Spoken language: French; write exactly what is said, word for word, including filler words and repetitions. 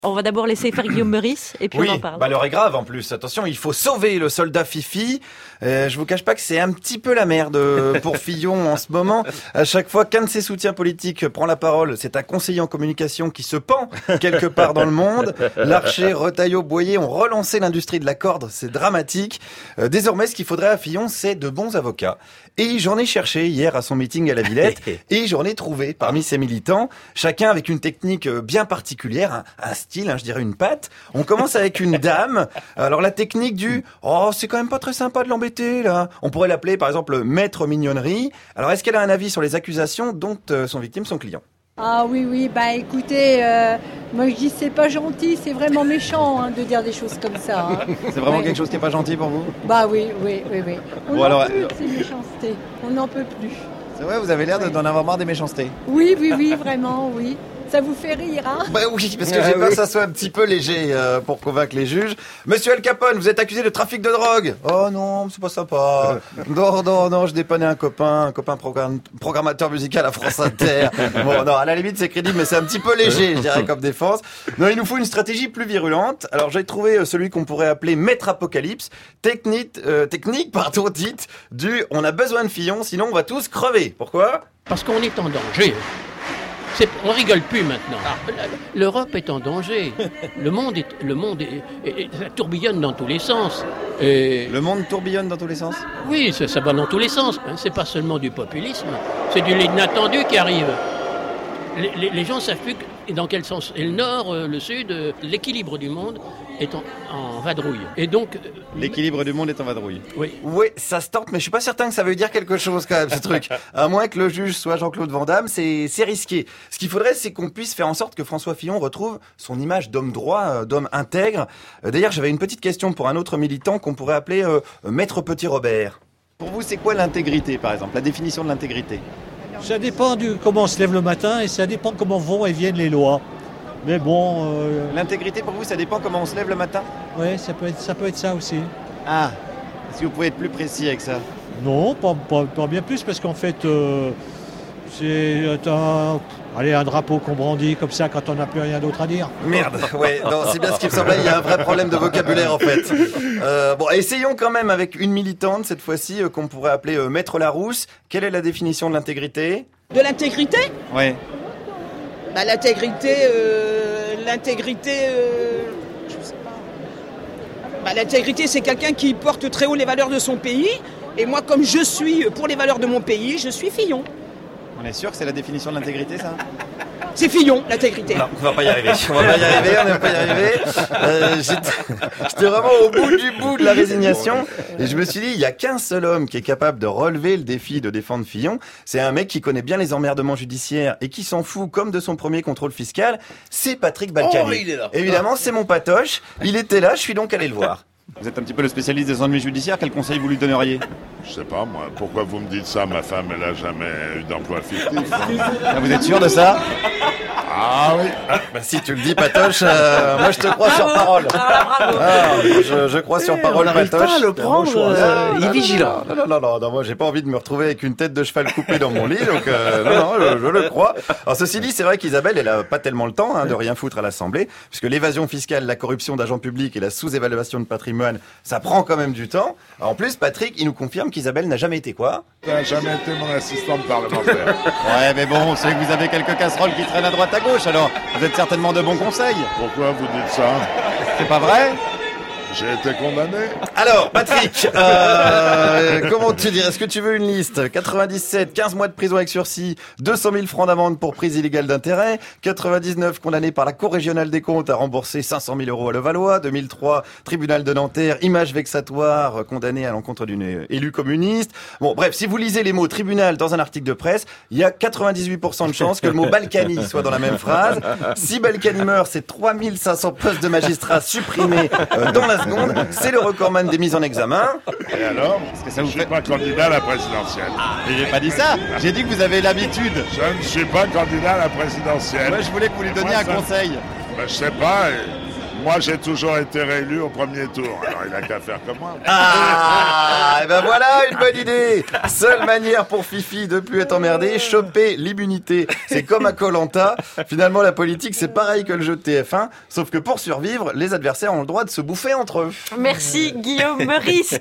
On va d'abord laisser faire Guillaume Meurice et puis oui, on en parle. Bah l'heure est grave en plus. Attention, il faut sauver le soldat Fifi. Euh, je vous cache pas que c'est un petit peu la merde pour Fillon en ce moment. À chaque fois qu'un de ses soutiens politiques prend la parole, c'est un conseiller en communication qui se pend quelque part dans le monde. Larcher, Retailleau, Boyer ont relancé l'industrie de la corde. C'est dramatique. Euh, désormais, ce qu'il faudrait à Fillon, c'est de bons avocats. Et j'en ai cherché hier à son meeting à la Villette et j'en ai trouvé parmi ses militants, chacun avec une technique bien particulière, un, un style, hein, je dirais une patte. On commence avec une dame. Alors la technique du « Oh, c'est quand même pas très sympa de l'embêter, là ». On pourrait l'appeler par exemple maître mignonnerie. Alors est-ce qu'elle a un avis sur les accusations dont euh, sont victimes son client ? Ah oui, oui, bah écoutez, euh, moi je dis c'est pas gentil, c'est vraiment méchant hein, de dire des choses comme ça. Hein. C'est vraiment ouais. quelque chose qui est pas gentil pour vous ? Bah oui, oui, oui, oui. On bon, n'en alors... peut de ces méchancetés, on n'en peut plus. C'est vrai, vous avez l'air ouais. d'en avoir marre des méchancetés. Oui, oui, oui, vraiment, oui. Ça vous fait rire, hein ? Bah oui, parce que j'ai peur que ça soit un petit peu léger euh, pour convaincre les juges. Monsieur Al Capone, vous êtes accusé de trafic de drogue. Oh non, c'est pas sympa. Non, non, non, je dépannais un copain, un copain programme, programmateur musical à France Inter. Bon, non, à la limite c'est crédible, mais c'est un petit peu léger, je dirais, comme défense. Non, il nous faut une stratégie plus virulente. Alors j'ai trouvé celui qu'on pourrait appeler Maître Apocalypse, technique, euh, technique, pardon, dite du on a besoin de Fillon, sinon on va tous crever. Pourquoi ? Parce qu'on est en danger. C'est, on rigole plus maintenant. L'Europe est en danger. Le monde est, le monde est, est, est, ça tourbillonne dans tous les sens. Et le monde tourbillonne dans tous les sens ? Oui, ça, ça va dans tous les sens. C'est pas seulement du populisme, c'est de l'inattendu qui arrive. Les, les, les gens savent plus dans quel sens. Et le nord, le sud, l'équilibre du monde est en, en vadrouille. Et donc l'équilibre du monde est en vadrouille. Oui. Oui, ça se tente, mais je suis pas certain que ça veut dire quelque chose quand même ce truc. À moins que le juge soit Jean-Claude Van Damme, c'est c'est risqué. Ce qu'il faudrait, c'est qu'on puisse faire en sorte que François Fillon retrouve son image d'homme droit, d'homme intègre. D'ailleurs, j'avais une petite question pour un autre militant qu'on pourrait appeler euh, Maître Petit Robert. Pour vous, c'est quoi l'intégrité, par exemple, la définition de l'intégrité ? Ça dépend de comment on se lève le matin et ça dépend comment vont et viennent les lois. Mais bon... Euh... L'intégrité, pour vous, ça dépend comment on se lève le matin ? Oui, ça peut être ça, peut être ça aussi. Ah, est-ce que vous pouvez être plus précis avec ça ? Non, pas, pas, pas bien plus, parce qu'en fait, euh, c'est un, allez, un drapeau qu'on brandit comme ça quand on n'a plus rien d'autre à dire. Merde, ouais, non, c'est bien ce qui me semblait, il y a un vrai problème de vocabulaire en fait. Euh, bon, essayons quand même avec une militante, cette fois-ci, euh, qu'on pourrait appeler euh, Maître Larousse. Quelle est la définition de l'intégrité ? De l'intégrité ? Ouais. Bah, l'intégrité, euh, l'intégrité, euh, je sais pas. Bah, l'intégrité, c'est quelqu'un qui porte très haut les valeurs de son pays. Et moi, comme je suis pour les valeurs de mon pays, je suis Fillon. On est sûr que c'est la définition de l'intégrité, ça ? C'est Fillon, l'intégrité. Non, on va pas y arriver. On va pas y arriver, on va pas y arriver. Euh, j'étais, j'étais vraiment au bout du bout de la résignation. Et je me suis dit, il y a qu'un seul homme qui est capable de relever le défi de défendre Fillon. C'est un mec qui connaît bien les emmerdements judiciaires et qui s'en fout comme de son premier contrôle fiscal. C'est Patrick Balkany. Oh, il est là. Évidemment, c'est mon patoche. Il était là, je suis donc allé le voir. Vous êtes un petit peu le spécialiste des ennuis judiciaires. Quel conseil vous lui donneriez ? Je sais pas, moi. Pourquoi vous me dites ça ? Ma femme, elle a jamais eu d'emploi fictif. Ah, vous êtes sûr de ça ? Ah oui. Ah, bah si tu le dis, Patoche, euh, moi je te crois sur parole. Bravo. Ah, je, je crois sur parole, on n'arrive Patoche. pas à le prendre, euh, il est vigilant. Non, non, non, non, non, moi j'ai pas envie de me retrouver avec une tête de cheval coupée dans mon lit, donc euh, non, non, je, je le crois. Alors ceci dit, c'est vrai qu'Isabelle, elle a pas tellement le temps hein, de rien foutre à l'Assemblée, puisque l'évasion fiscale, la corruption d'agents publics et la sous-évaluation de patrimoine, ça prend quand même du temps. En plus, Patrick, il nous confirme qu'Isabelle n'a jamais été quoi ? Ça n'a jamais été mon assistante parlementaire. Ouais, mais bon, c'est que vous avez quelques casseroles qui traînent à droite à gauche, alors vous êtes certainement de bons conseils. Pourquoi vous dites ça ? C'est pas vrai ? J'ai été condamné. Alors, Patrick, euh, comment tu dirais ? Est-ce que tu veux une liste ? quatre-vingt-dix-sept, quinze mois de prison avec sursis, deux cent mille francs d'amende pour prise illégale d'intérêt, quatre-vingt-dix-neuf condamné par la Cour régionale des comptes à rembourser cinq cent mille euros à Levallois, deux mille trois, tribunal de Nanterre, image vexatoire, condamné à l'encontre d'une élue communiste. Bon, bref, si vous lisez les mots tribunal dans un article de presse, il y a quatre-vingt-dix-huit pour cent de chances que le mot Balkany soit dans la même phrase. Si Balkany meurt, c'est trois mille cinq cents postes de magistrats supprimés euh, dans la seconde. C'est le recordman des mises en examen. Et alors ? Est-ce que ça vous Je fait... suis pas candidat à la présidentielle. Mais j'ai pas dit ça. J'ai dit que vous avez l'habitude. Je ne suis pas candidat à la présidentielle. Moi, je voulais que vous lui donniez Moi, un ça... conseil. Ben, je sais pas. Moi, j'ai toujours été réélu au premier tour. Alors, il a qu'à faire comme moi. Ah, et ben voilà une bonne idée. Seule manière pour Fifi de plus être emmerdé, choper l'immunité. C'est comme à Koh-Lanta. Finalement, la politique, c'est pareil que le jeu de T F un, sauf que pour survivre, les adversaires ont le droit de se bouffer entre eux. Merci Guillaume Meurice.